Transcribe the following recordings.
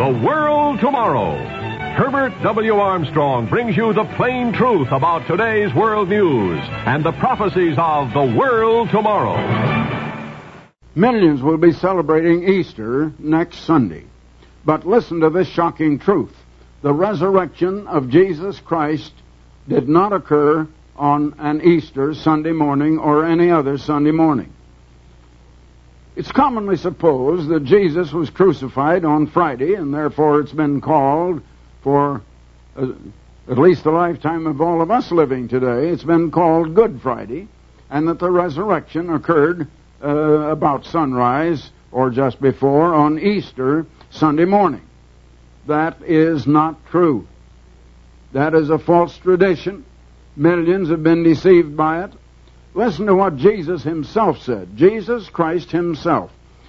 The World Tomorrow. Herbert W. Armstrong brings you the plain truth about today's world news and the prophecies of the world tomorrow. Millions will be celebrating Easter next Sunday. But listen to this shocking truth. The resurrection of Jesus Christ did not occur on an Easter Sunday morning or any other Sunday morning. It's commonly supposed that Jesus was crucified on Friday, and therefore it's been called, for at least the lifetime of all of us living today, it's been called Good Friday, and that the resurrection occurred about sunrise or just before on Easter Sunday morning. That is not true. That is a false tradition. Millions have been deceived by it. Listen to what Jesus himself said. Jesus Christ himself.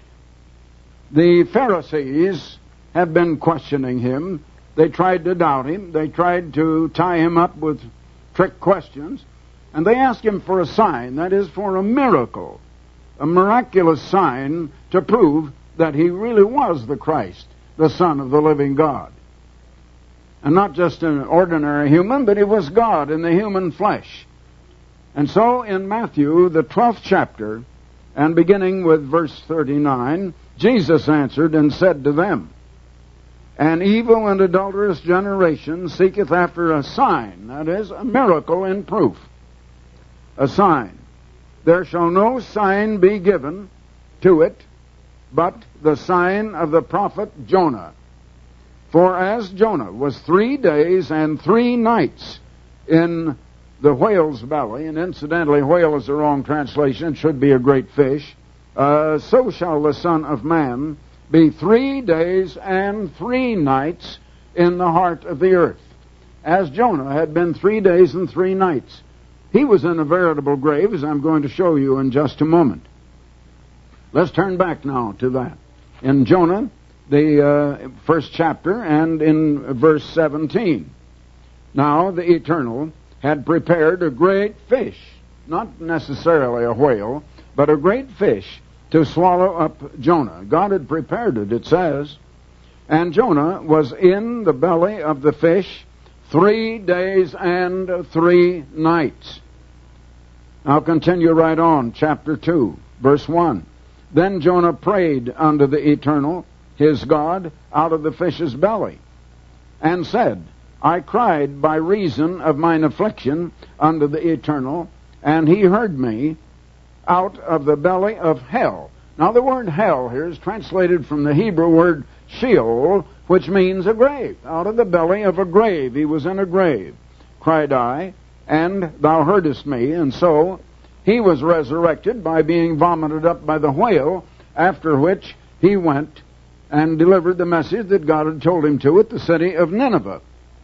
The Pharisees have been questioning him. They tried to doubt him. They tried to tie him up with trick questions. And they asked him for a sign, that is, for a miracle, a miraculous sign to prove that he really was the Christ, the Son of the living God. And not just an ordinary human, but he was God in the human flesh. And so in Matthew, the 12th chapter, and beginning with verse 39, Jesus answered and said to them, An evil and adulterous generation seeketh after a sign, that is, a miracle in proof. A sign. There shall no sign be given to it, but the sign of the prophet Jonah. For as Jonah was 3 days and 3 nights in the whale's belly, and incidentally, whale is the wrong translation, it should be a great fish, so shall the Son of Man be 3 days and 3 nights in the heart of the earth. As Jonah had been 3 days and 3 nights. He was in a veritable grave, as I'm going to show you in just a moment. Let's turn back now to that. In Jonah, the first chapter, and in verse 17. Now the Eternal had prepared a great fish, not necessarily a whale, but a great fish to swallow up Jonah. God had prepared it, it says. And Jonah was in the belly of the fish 3 days and 3 nights. Now continue right on, chapter 2, verse 1. Then Jonah prayed unto the Eternal, his God, out of the fish's belly, and said, I cried by reason of mine affliction unto the Eternal, and he heard me out of the belly of hell. Now the word hell here is translated from the Hebrew word Sheol, which means a grave. Out of the belly of a grave. He was in a grave. Cried I, and thou heardest me. And so he was resurrected by being vomited up by the whale, after which he went and delivered the message that God had told him to at the city of Nineveh.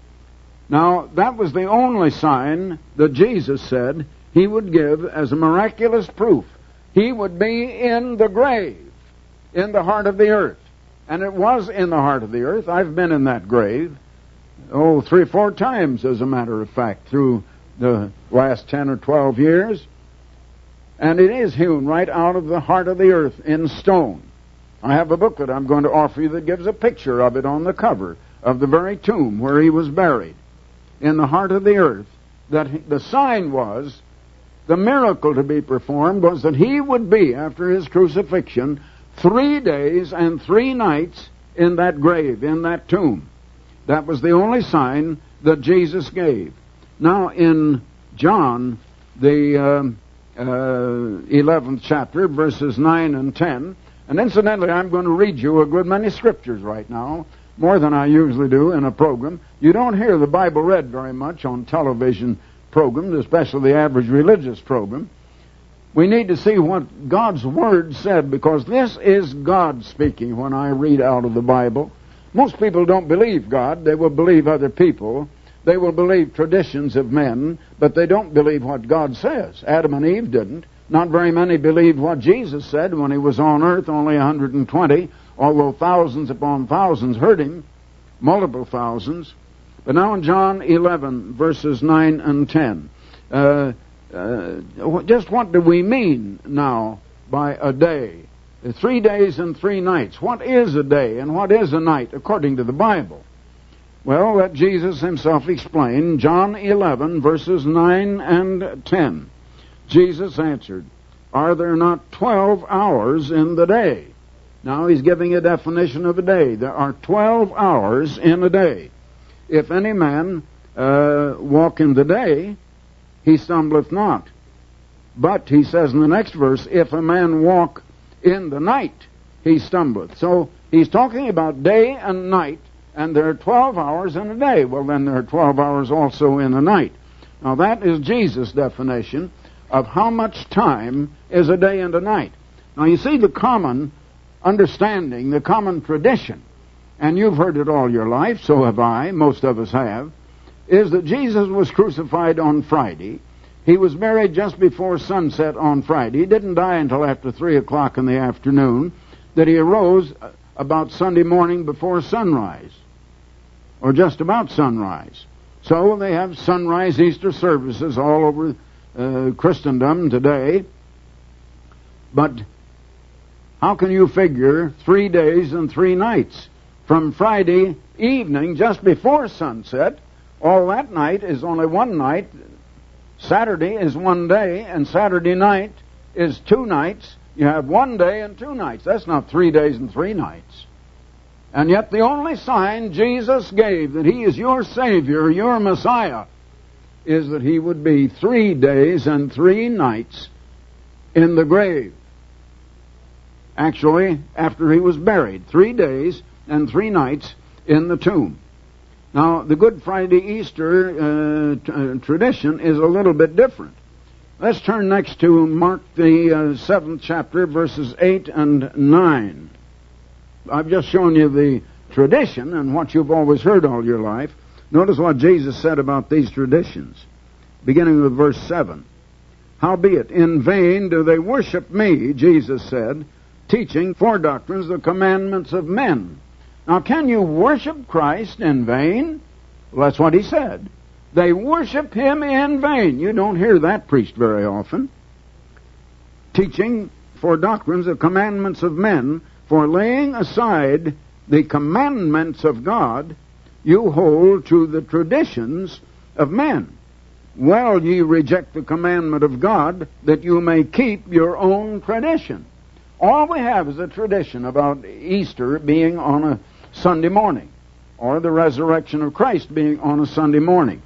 Now, that was the only sign that Jesus said he would give as a miraculous proof. He would be in the grave, in the heart of the earth. And it was in the heart of the earth. I've been in that grave, 3 or 4 times, as a matter of fact, through the last 10 or 12 years. And it is hewn right out of the heart of the earth in stone. I have a booklet I'm going to offer you that gives a picture of it on the cover of the very tomb where he was buried. In the heart of the earth, that the sign was, the miracle to be performed was that he would be, after his crucifixion, 3 days and 3 nights in that grave, in that tomb. That was the only sign that Jesus gave. Now in John, the 11th chapter, verses 9 and 10, and incidentally, I'm going to read you a good many scriptures right now, more than I usually do in a program. You don't hear the Bible read very much on television programs, especially the average religious program. We need to see what God's Word said, because this is God speaking when I read out of the Bible. Most people don't believe God. They will believe other people. They will believe traditions of men, but they don't believe what God says. Adam and Eve didn't. Not very many believed what Jesus said when he was on earth, only 120, although thousands upon thousands heard him, multiple thousands. But now in John 11, verses 9 and 10, just what do we mean now by a day 3 days and 3 nights. What is a day and what is a night according to the Bible? Well, let Jesus himself explain. John 11, verses 9 and 10. Jesus answered, "Are there not 12 hours in the day?" Now he's giving a definition of a day. There are 12 hours in a day. "If any man walk in the day, he stumbleth not. But," he says in the next verse, "if a man walk in the night, he stumbleth." So he's talking about day and night, and there are 12 hours in a day. Well, then there are 12 hours also in a night. Now that is Jesus' definition of how much time is a day and a night. Now you see, the common understanding, the common tradition, and you've heard it all your life, so have I, most of us have, is that Jesus was crucified on Friday. He was buried just before sunset on Friday. He didn't die until after 3 o'clock in the afternoon, that he arose about Sunday morning before sunrise, or just about sunrise. So they have sunrise Easter services all over Christendom today. But how can you figure 3 days and 3 nights? From Friday evening, just before sunset, all that night is only one night. Saturday is 1 day, and Saturday night is 2 nights. You have 1 day and 2 nights. That's not 3 days and 3 nights. And yet the only sign Jesus gave that he is your Savior, your Messiah, is that he would be 3 days and 3 nights in the grave. Actually, after he was buried, 3 days and 3 nights in the tomb. Now, the Good Friday Easter tradition is a little bit different. Let's turn next to Mark the 7th chapter, verses 8 and 9. I've just shown you the tradition and what you've always heard all your life. Notice what Jesus said about these traditions, beginning with verse 7. "Howbeit, in vain do they worship me," Jesus said, "teaching for doctrines the commandments of men." Now, can you worship Christ in vain? Well, that's what he said. They worship him in vain. You don't hear that preached very often. "Teaching for doctrines the commandments of men, for laying aside the commandments of God, you hold to the traditions of men. Well, ye reject the commandment of God, that you may keep your own tradition." All we have is a tradition about Easter being on a Sunday morning, or the resurrection of Christ being on a Sunday morning.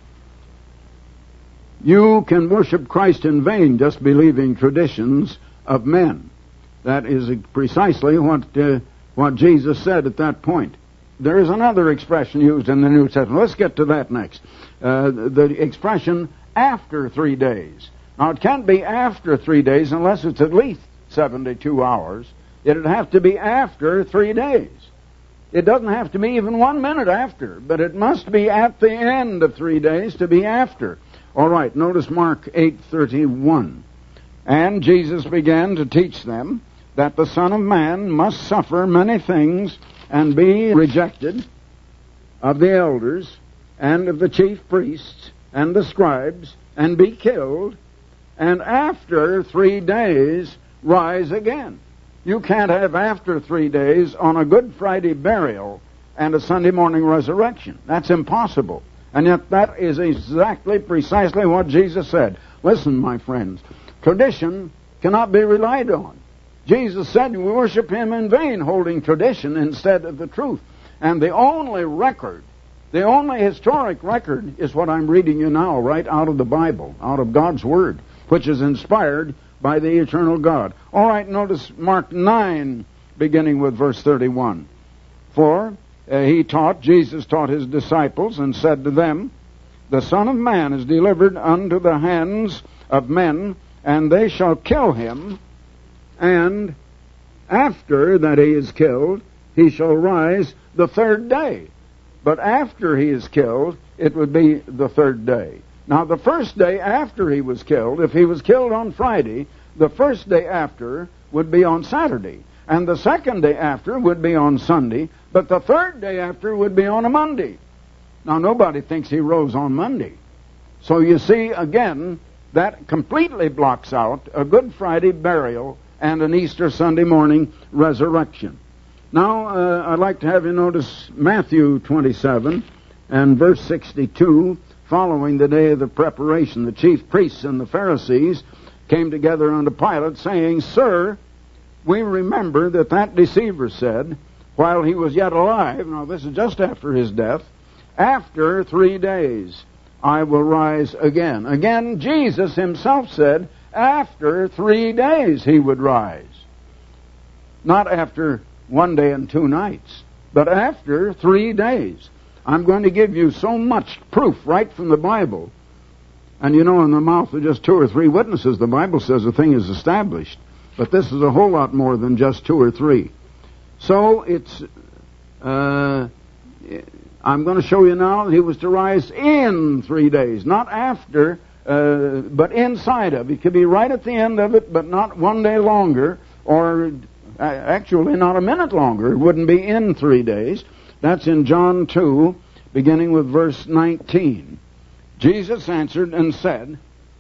You can worship Christ in vain just believing traditions of men. That is precisely what Jesus said at that point. There is another expression used in the New Testament. Let's get to that next. The expression after 3 days. Now, it can't be after 3 days unless it's at least 72 hours. It'd have to be after 3 days. It doesn't have to be even 1 minute after, but it must be at the end of 3 days to be after. All right, notice Mark 8:31. "And Jesus began to teach them that the Son of Man must suffer many things and be rejected of the elders and of the chief priests and the scribes and be killed, and after 3 days rise again." You can't have after 3 days on a Good Friday burial and a Sunday morning resurrection. That's impossible. And yet that is exactly, precisely what Jesus said. Listen, my friends, tradition cannot be relied on. Jesus said we worship him in vain, holding tradition instead of the truth. And the only record, the only historic record, is what I'm reading you now, right out of the Bible, out of God's Word, which is inspired by the eternal God. All right, notice Mark 9, beginning with verse 31. "For Jesus taught his disciples and said to them, The Son of Man is delivered unto the hands of men, and they shall kill him, and after that he is killed, he shall rise the 3rd day." But after he is killed, it would be the 3rd day. Now, the first day after he was killed, if he was killed on Friday, the first day after would be on Saturday. And the second day after would be on Sunday. But the 3rd day after would be on a Monday. Now, nobody thinks he rose on Monday. So you see, again, that completely blocks out a Good Friday burial and an Easter Sunday morning resurrection. Now, I'd like to have you notice Matthew 27 and verse 62. Following the day of the preparation, the chief priests and the Pharisees came together unto Pilate, saying, Sir, we remember that deceiver said, while he was yet alive, now this is just after his death, after 3 days I will rise again. Again, Jesus himself said, after 3 days he would rise. Not after 1 day and 2 nights, but after 3 days. I'm going to give you so much proof right from the Bible. And in the mouth of just 2 or 3 witnesses, the Bible says a thing is established. But this is a whole lot more than just 2 or 3. So I'm going to show you now that he was to rise in 3 days, not after, but inside of it. It could be right at the end of it, but not 1 day longer, or actually not a minute longer. It wouldn't be in 3 days. That's in John 2, beginning with verse 19. Jesus answered and said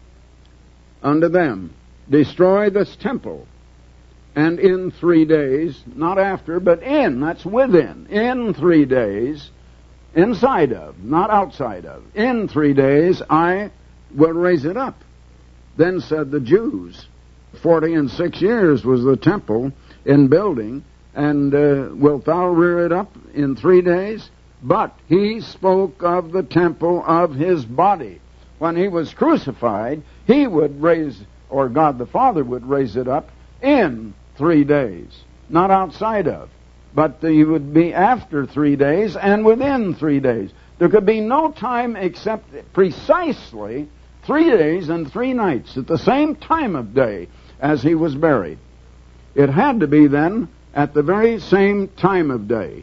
unto them, Destroy this temple, and in 3 days, not after, but in, that's within, in 3 days, inside of, not outside of, in 3 days I will raise it up. Then said the Jews, 46 years was the temple in building, and wilt thou rear it up in 3 days? But he spoke of the temple of his body. When he was crucified, he would raise, or God the Father would raise it up in 3 days. Not outside of, but he would be after 3 days and within 3 days. There could be no time except precisely 3 days and 3 nights at the same time of day as he was buried. It had to be then at the very same time of day.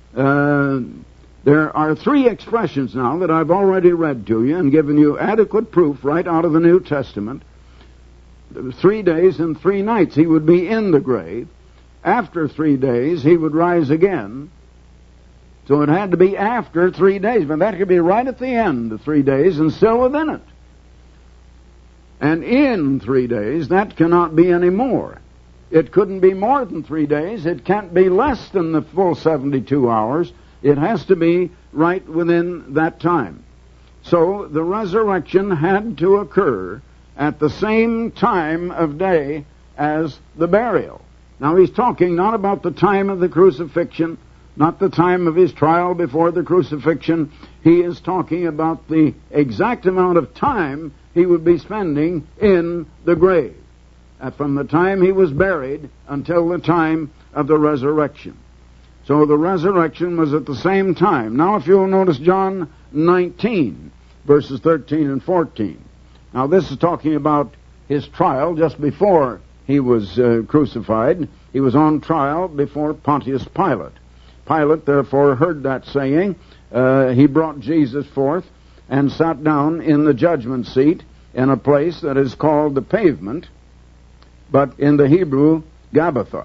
There are 3 expressions now that I've already read to you and given you adequate proof right out of the New Testament. 3 days and 3 nights he would be in the grave. After 3 days he would rise again. So it had to be after 3 days, but that could be right at the end of 3 days and still within it. And in 3 days, that cannot be any more. It couldn't be more than 3 days. It can't be less than the full 72 hours. It has to be right within that time. So the resurrection had to occur at the same time of day as the burial. Now he's talking not about the time of the crucifixion, not the time of his trial before the crucifixion. He is talking about the exact amount of time he would be spending in the grave, from the time he was buried until the time of the resurrection. So the resurrection was at the same time. Now if you'll notice John 19, verses 13 and 14. Now this is talking about his trial just before he was crucified. He was on trial before Pontius Pilate. Pilate therefore heard that saying. He brought Jesus forth and sat down in the judgment seat in a place that is called the Pavement, but in the Hebrew, Gabbatha.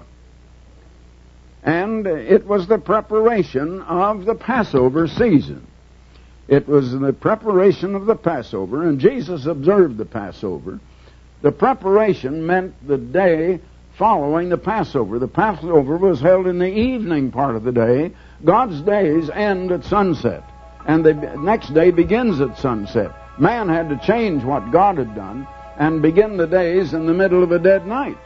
And it was the preparation of the Passover season. It was the preparation of the Passover, and Jesus observed the Passover. The preparation meant the day following the Passover. The Passover was held in the evening part of the day. God's days end at sunset, and the next day begins at sunset. Man had to change what God had done and begin the days in the middle of a dead night.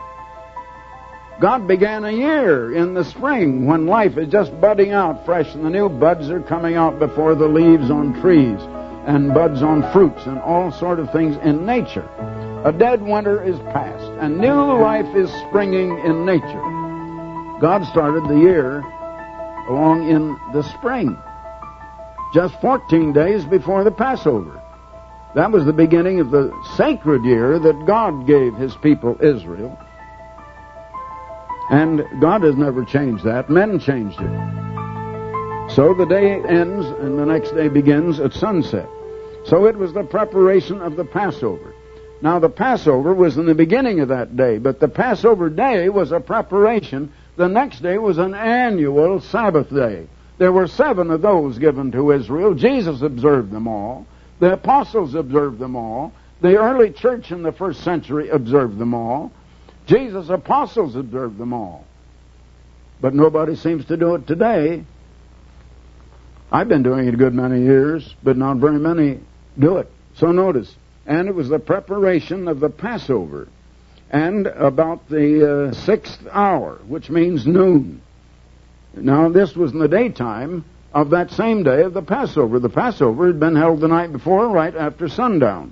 God began a year in the spring when life is just budding out fresh and the new buds are coming out before the leaves on trees and buds on fruits and all sort of things in nature. A dead winter is past and new life is springing in nature. God started the year along in the spring, just 14 days before the Passover. That was the beginning of the sacred year that God gave his people Israel. And God has never changed that. Men changed it. So the day ends and the next day begins at sunset. So it was the preparation of the Passover. Now the Passover was in the beginning of that day, but the Passover day was a preparation. The next day was an annual Sabbath day. There were 7 of those given to Israel. Jesus observed them all. The apostles observed them all. The early church in the first century observed them all. Jesus' apostles observed them all. But nobody seems to do it today. I've been doing it a good many years, but not very many do it. So notice, and it was the preparation of the Passover, and about the 6th hour, which means noon. Now, this was in the daytime of that same day of the Passover. The Passover had been held the night before, right after sundown.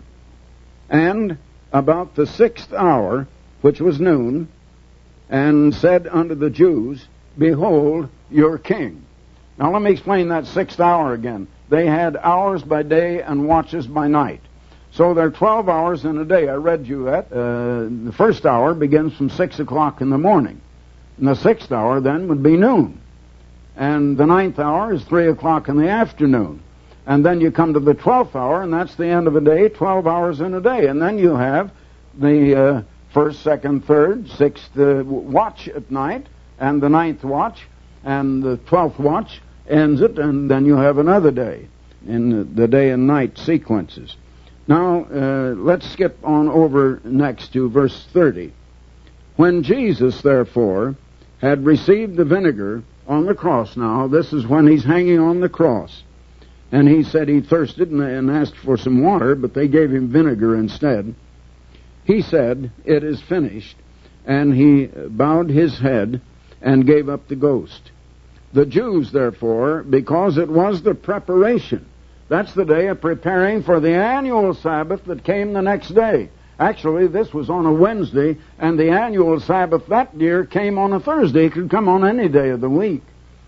And about the 6th hour, which was noon, and said unto the Jews, Behold your king. Now let me explain that 6th hour again. They had hours by day and watches by night. So there are 12 hours in a day. I read you that. The first hour begins from 6 o'clock in the morning. And the 6th hour then would be noon. And the 9th hour is 3 o'clock in the afternoon. And then you come to the 12th hour, and that's the end of a day, 12 hours in a day. And then you have the first, second, third, 6th watch at night, and the 9th watch, and the 12th watch ends it, and then you have another day in the day and night sequences. Now, let's skip on over next to verse 30. When Jesus, therefore, had received the vinegar on the cross now, this is when he's hanging on the cross, and he said he thirsted and asked for some water, but they gave him vinegar instead. He said, It is finished, and he bowed his head and gave up the ghost. The Jews, therefore, because it was the preparation, that's the day of preparing for the annual Sabbath that came the next day. Actually, this was on a Wednesday, and the annual Sabbath that year came on a Thursday. It could come on any day of the week.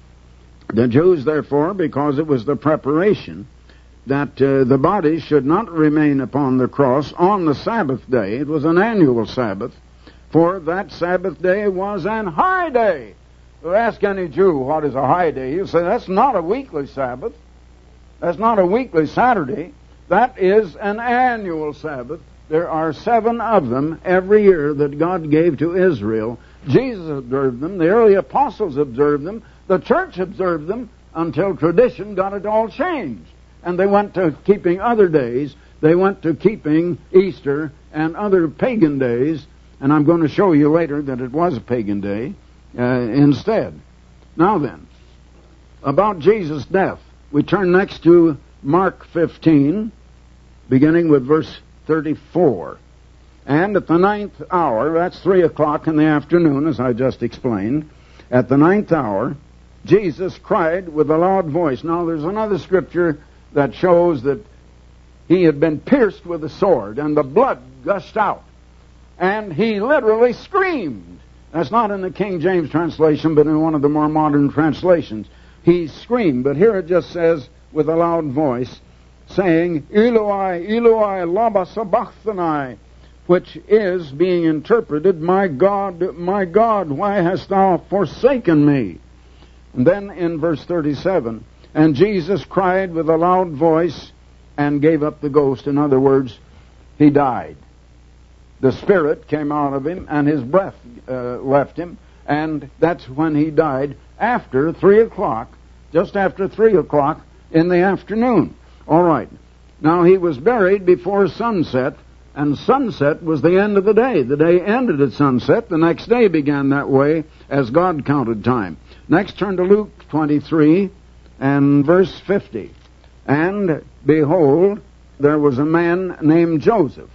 The Jews, therefore, because it was the preparation, that the body should not remain upon the cross on the Sabbath day. It was an annual Sabbath, for that Sabbath day was an high day. Ask any Jew what is a high day. He'll say, that's not a weekly Sabbath. That's not a weekly Saturday. That is an annual Sabbath. There are 7 of them every year that God gave to Israel. Jesus observed them. The early apostles observed them. The church observed them until tradition got it all changed. And they went to keeping other days. They went to keeping Easter and other pagan days. And I'm going to show you later that it was a pagan day instead. Now then, about Jesus' death. We turn next to Mark 15, beginning with verse 34. And at the 9th hour, that's 3 o'clock in the afternoon, as I just explained, at the 9th hour, Jesus cried with a loud voice. Now, there's another scripture that shows that he had been pierced with a sword, and the blood gushed out. And he literally screamed. That's not in the King James translation, but in one of the more modern translations. He screamed, but here it just says, with a loud voice, saying, Eloi, Eloi, lama sabachthani, which is being interpreted, my God, why hast thou forsaken me? And then in verse 37, and Jesus cried with a loud voice and gave up the ghost. In other words, he died. The spirit came out of him, and his breath left him, and that's when he died, after 3 o'clock, just after 3 o'clock in the afternoon. All right. Now, he was buried before sunset, and sunset was the end of the day. The day ended at sunset. The next day began that way as God counted time. Next, turn to Luke 23 and verse 50. And behold, there was a man named Joseph.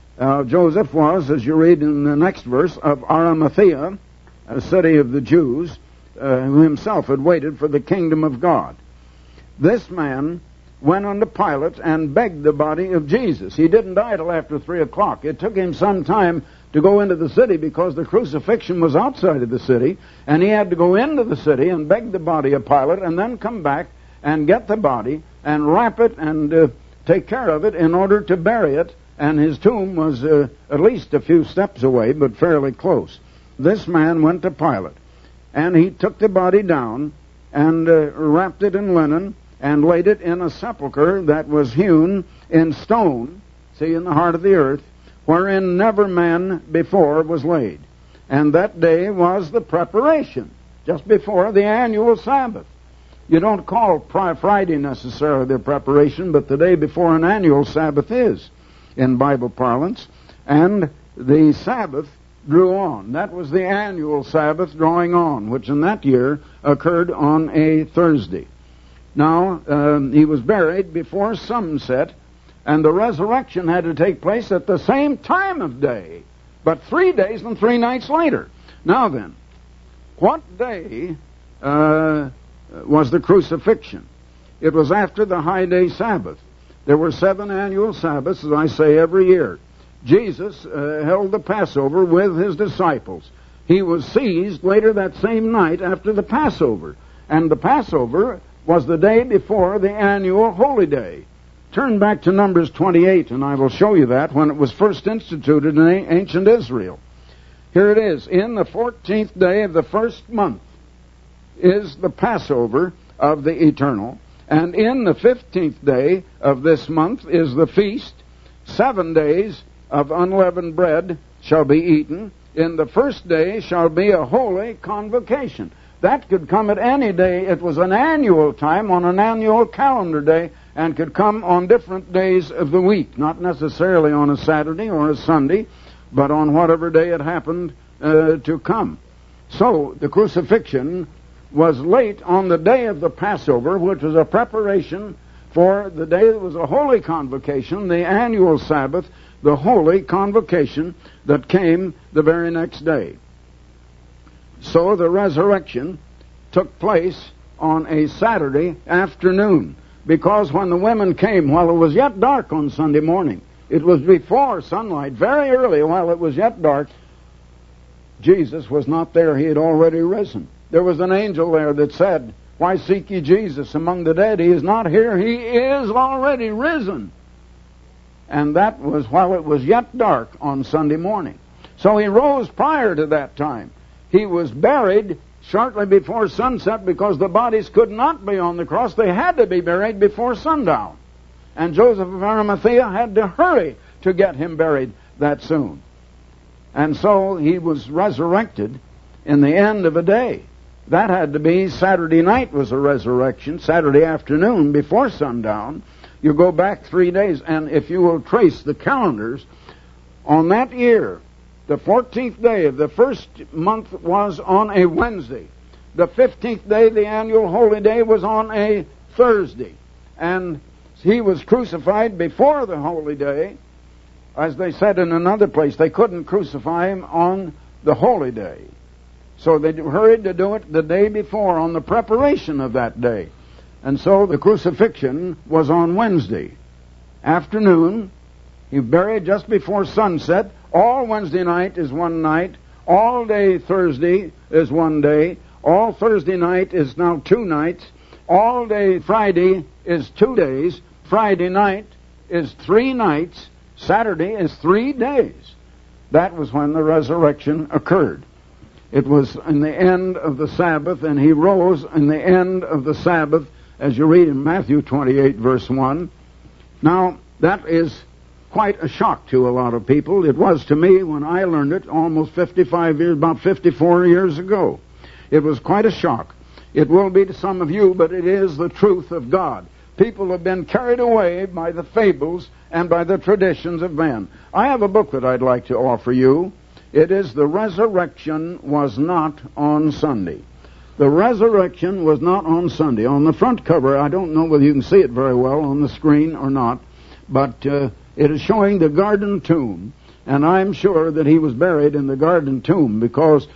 Joseph was, as you read in the next verse, of Arimathea, a city of the Jews, who himself had waited for the kingdom of God. This man went unto Pilate and begged the body of Jesus. He didn't die till after 3 o'clock. It took him some time to go into the city because the crucifixion was outside of the city, and he had to go into the city and beg the body of Pilate and then come back and get the body and wrap it and take care of it in order to bury it. And his tomb was at least a few steps away, but fairly close. This man went to Pilate, and he took the body down and wrapped it in linen and laid it in a sepulchre that was hewn in stone, see, in the heart of the earth, wherein never man before was laid. And that day was the preparation, just before the annual Sabbath. You don't call Friday necessarily the preparation, but the day before an annual Sabbath is, in Bible parlance. And the Sabbath drew on. That was the annual Sabbath drawing on, which in that year occurred on a Thursday. Now, he was buried before sunset, and the resurrection had to take place at the same time of day, but 3 days and 3 nights later. Now then, what day was the crucifixion? It was after the high day Sabbath. There were 7 annual Sabbaths, as I say, every year. Jesus held the Passover with his disciples. He was seized later that same night after the Passover. And the Passover was the day before the annual holy day. Turn back to Numbers 28, and I will show you that, when it was first instituted in ancient Israel. Here it is. In the 14th day of the first month is the Passover of the Eternal. And in the 15th day of this month is the feast. 7 days of unleavened bread shall be eaten. In the first day shall be a holy convocation. That could come at any day. It was an annual time on an annual calendar day, and could come on different days of the week, not necessarily on a Saturday or a Sunday, but on whatever day it happened to come. So the crucifixion was late on the day of the Passover, which was a preparation for the day that was a holy convocation, the annual Sabbath, the holy convocation that came the very next day. So the resurrection took place on a Saturday afternoon, because when the women came, while it was yet dark on Sunday morning, it was before sunlight, very early, while it was yet dark, Jesus was not there. He had already risen. There was an angel there that said, "Why seek ye Jesus among the dead? He is not here. He is already risen." And that was while it was yet dark on Sunday morning. So he rose prior to that time. He was buried shortly before sunset, because the bodies could not be on the cross. They had to be buried before sundown. And Joseph of Arimathea had to hurry to get him buried that soon. And so he was resurrected in the end of a day. That had to be Saturday night was a resurrection, Saturday afternoon before sundown. You go back 3 days, and if you will trace the calendars, on that year, the 14th day of the first month was on a Wednesday. The 15th day, the annual holy day, was on a Thursday. And he was crucified before the holy day. As they said in another place, they couldn't crucify him on the holy day. So they hurried to do it the day before, on the preparation of that day. And so the crucifixion was on Wednesday afternoon. He buried just before sunset. All Wednesday night is one night. All day Thursday is one day. All Thursday night is now 2 nights. All day Friday is 2 days. Friday night is 3 nights. Saturday is 3 days. That was when the resurrection occurred. It was in the end of the Sabbath, and he rose in the end of the Sabbath, as you read in Matthew 28, verse 1. Now, that is quite a shock to a lot of people. It was to me when I learned it almost 55 years, about 54 years ago. It was quite a shock. It will be to some of you, but it is the truth of God. People have been carried away by the fables and by the traditions of men. I have a book that I'd like to offer you. It is The Resurrection Was Not on Sunday. The resurrection was not on Sunday. On the front cover, I don't know whether you can see it very well on the screen or not, but it is showing the garden tomb, and I'm sure that he was buried in the garden tomb, because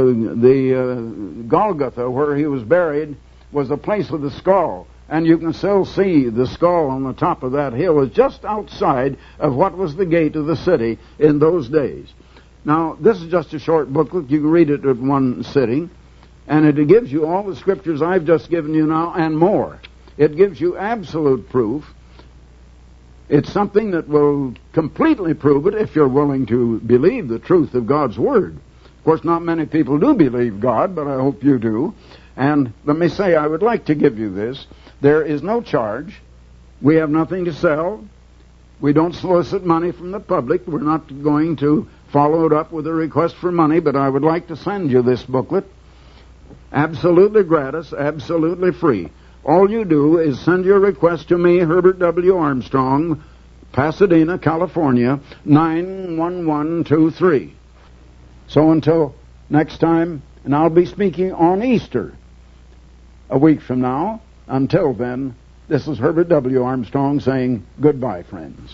the Golgotha, where he was buried, was the place of the skull, and you can still see the skull on the top of that hill. It's just outside of what was the gate of the city in those days. Now, this is just a short booklet. You can read it at one sitting. And it gives you all the scriptures I've just given you now and more. It gives you absolute proof. It's something that will completely prove it if you're willing to believe the truth of God's Word. Of course, not many people do believe God, but I hope you do. And let me say, I would like to give you this. There is no charge. We have nothing to sell. We don't solicit money from the public. We're not going to follow it up with a request for money, but I would like to send you this booklet. Absolutely gratis, absolutely free. All you do is send your request to me, Herbert W. Armstrong, Pasadena, California, 91123. So until next time, and I'll be speaking on Easter a week from now. Until then, this is Herbert W. Armstrong saying goodbye, friends.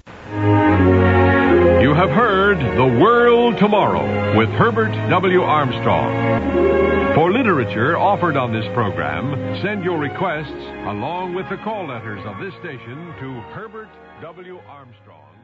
You have heard The World Tomorrow with Herbert W. Armstrong. For literature offered on this program, send your requests along with the call letters of this station to Herbert W. Armstrong.